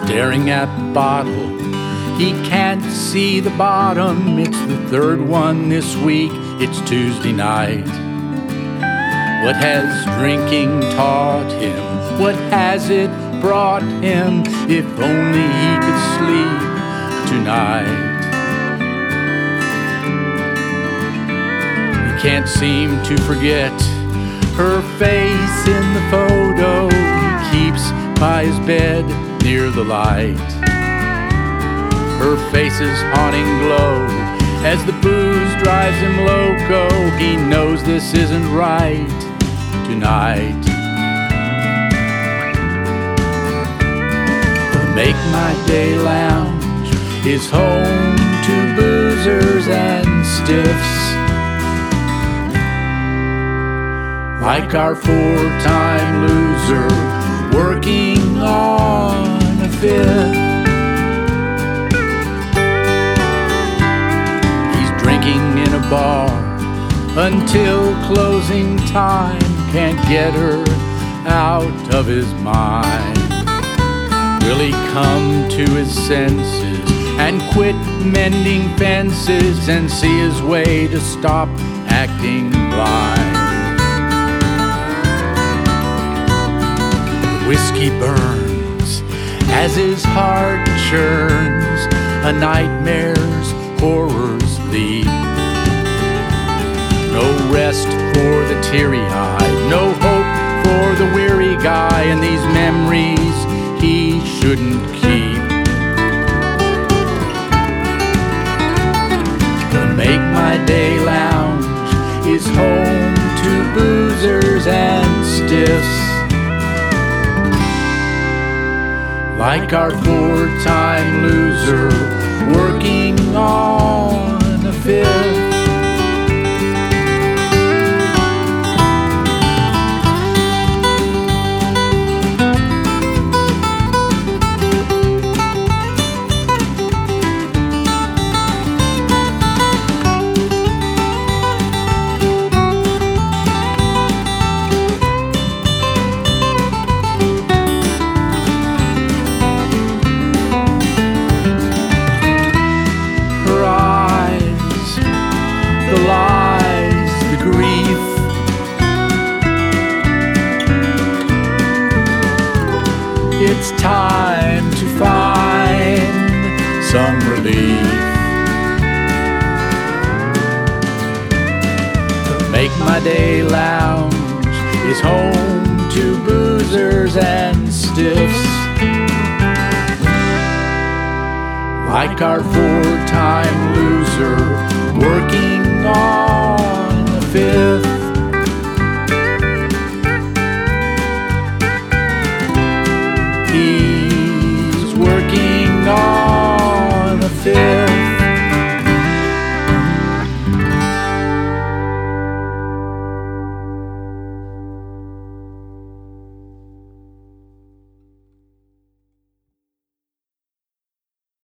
staring at the bottle. He can't see the bottom. It's the third one this week. It's Tuesday night. What has drinking taught him? What has it brought him? If only he could sleep tonight. He can't seem to forget her face in the photo he keeps by his bed near the light. Her face's haunting glow as the booze drives him loco. He knows this isn't right tonight. The Make My Day Lounge is home to boozers and stiffs, like our four-time loser working on a fifth. He's drinking in a bar until closing time. Can't get her out of his mind. Will he come to his senses and quit mending fences and see his way to stop acting blind? Whiskey burns as his heart churns, a nightmare's horrors lead. No rest for the teary-eyed, no hope for the weary guy, and these memories he shouldn't keep. The Make My Day Lounge is home to boozers and stiffs, like our four-time loser working on a fifth. The lies, the grief, it's time to find some relief. The Make My Day Lounge is home to boozers and stiffs, like our four-time loser working